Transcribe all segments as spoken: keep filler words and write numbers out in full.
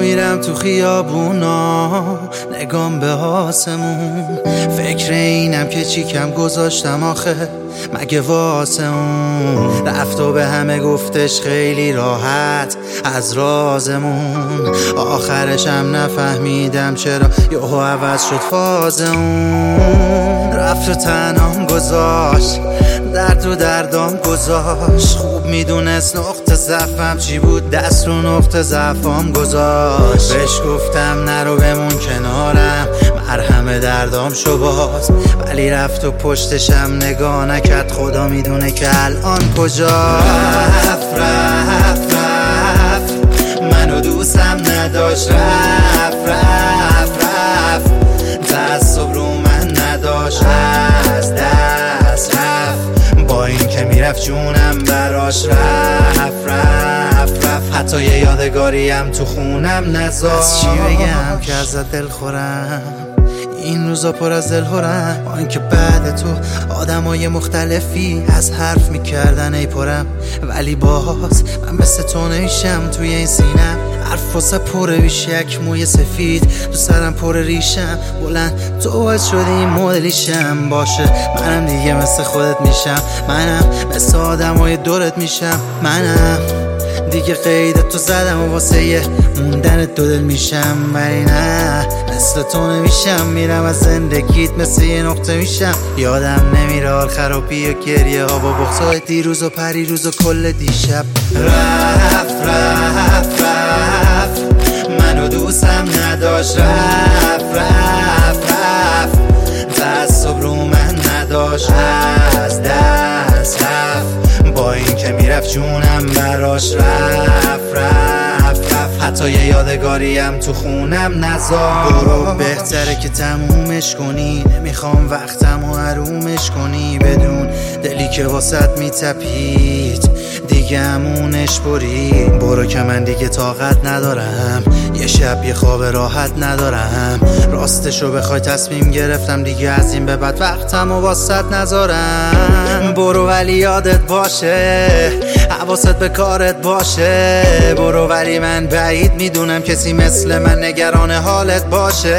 میرم تو خیابونا نگام به آسمون، فکر اینم که چی کم گذاشتم آخه مگه واسه اون. رفت و به همه گفتش خیلی راحت از رازمون، آخرشم نفهمیدم چرا یهو عوض شد فاز اون. رفت و تنهام گذاشت، درد و دردام گذاشت، خوب میدونست نقطه ضعفم چی بود، دست رو نقطه ضعفام گذاشت. بهش گفتم نرو بمون کنارم، مرهم دردام شو باز، ولی رفت و پشتشم نگاه نکرد، خدا میدونه که الان کجا. رفت رفت رفت منو دوستم نداشت، رفت رفت رفت تعصب رو من نداشت، از دست رفت با این که میرفت جونم براش، رفت رفت رفت حتی یه یادگاریم تو خونم نذاشت. از چی بگم که ازت دل خورم، این روزا پر از دلهورم، با اینکه بعد تو آدمای مختلفی از حرف میکردن ای پرم، ولی باز من مثل تو نمیشم توی این سینم. حرف واسه پره بیشک موی سفید، تو سرم پر ریشم بلند، تو باعث شدی این مدلیشم باشه. منم دیگه مثل خودت میشم، منم مثل آدمای دورت میشم، منم دیگه قید تو زدم و واسه یه موندن دو دل میشم، ولی نه مثل تو نمیشم. میرم از زندگیت مثل یه نقطه میشم، یادم نمیره حال خرابی و گریه ها با بغضای دیروز و پریروز و کل دیشب. رفت رفت رفت منو دوستم نداشت، رفت رفت رفت تعصب رو من نداشت، از دست رفت با این که میرفت جونم براش، رفت رفت رفت حتی یه یادگاریم تو خونم نذاشت. برو بهتره که تمومش کنی، نمیخوام وقتم و حرومش کنی، بدون دلی که واسط میتپید دیگه همونش بری. برو که من دیگه طاقت ندارم، یه شب یه خواب راحت ندارم، راستشو بخوای تصمیم گرفتم دیگه از این به بعد وقتم و واسط نذارم. برو ولی یادت باشه، حواست به کارت باشه، برو ولی من بعید میدونم کسی مثل من نگران حالت باشه.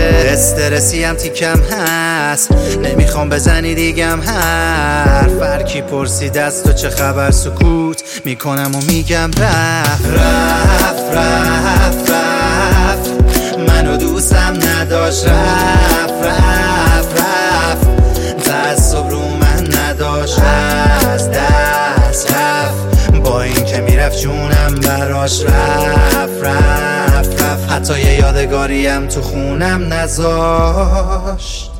استرسی هم تیکم هست، نمیخوام بزنی دیگم حرف، هرکی پرسید از تو چه خبر سکوت میکنم و میگم رفت رفت رفت رفت منو دوستم نداشت، رفت رفت رفت تعصب رو من نداشت، از دست رفت با این که میرفت جونم براش، رفت رفت رفت حتی یه یادگاریم تو خونم نذاشت.